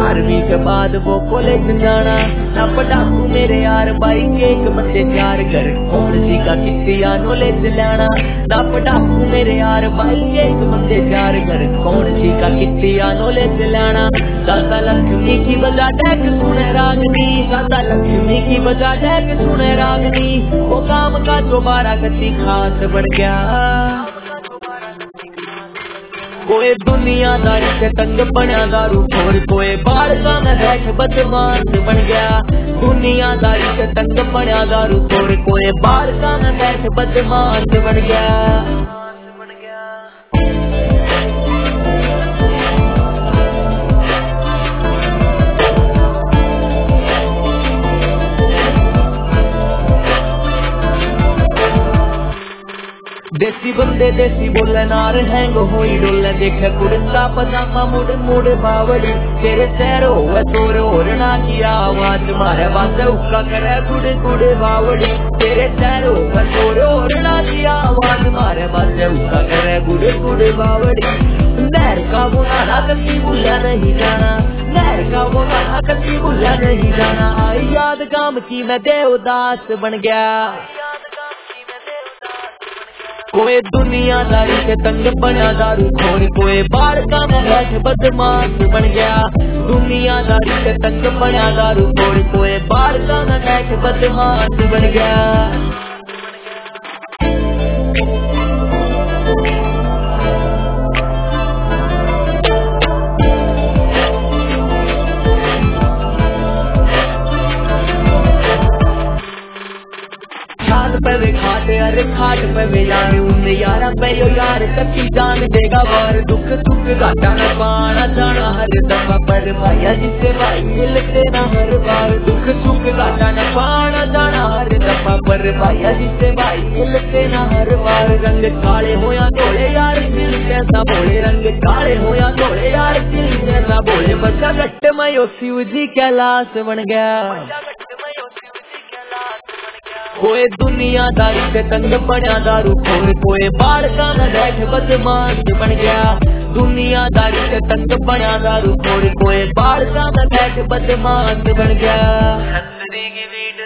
12वीं के बाद वो कॉलेज जाना ना पढ़ाकू मेरे यार बाइक एक बंदे चार घर कौन सी का कितिया नॉलेज लेना ना पढ़ाकू मेरे यार बाइक एक बंदे चार घर कौन सी का कितिया नॉलेज लेना दादा लक्ष्मी की बजा टैक सुने रागनी दादा लक्ष्मी की बजा टैक सुने रागनी वो काम का दोबारा गति खास बढ़ गया कोई दुनियादारी से तंग बना दारू खोर कोई बाहर का न बैठ बदमाश बन गया दुनियादारी से तंग बना दारू खोर कोई बाहर का न बैठ बदमाश बन गया देसी बंदे देसी बोले नार हैंग होई डोले देखे कुर्ता पजामा मुड़ मुड़ बावड़ी तेरे सैरो है तोर ओरना की आवाज मारे बात उक्का करे गुड़ गुड़ बावड़ी तेरे सैरो है तोर ओरना की आवाज मारे बात उक्का करे गुड़ गुड़ बावड़ी नहर का वो नारा कभी भूला नहीं जाना नहर का वो नारा कभी भूला नहीं जाना आई याद काम की मैं देवदास बन गया कोई दुनियादारी से तंग बना दारू खोर कोई बाहर का मैं बैठ बदमाश बन गया दुनियादारी से तंग बना दारू खोर कोई बाहर का मैं बैठ बदमाश बन गया पे खाट अरे खाट पे वे यार उन्हें यारा पे यो यार कच्ची जान देगा बार दुख दुख घाटा न पाना जाना हर दफा पर भाया जिससे भाई मिलते ना हर बार दुख दुख घाटा न पाना जाना हर दफा पर भाया जिससे भाई मिलते ना हर बार रंग काले हो या धोले यार दिल जैसा बोले रंग काले हो या धोले यार दिल जैसा बोले बच्चा गट्ट में यो शिव जी कैलाश बन गया कोई दुनियादारी से तंग बना दारू खोर कोई बाहर का न बैठ बदमाश बन गया दुनियादारी से तंग बना दारू खोर कोई बाहर का न बैठ बदमाश बन गया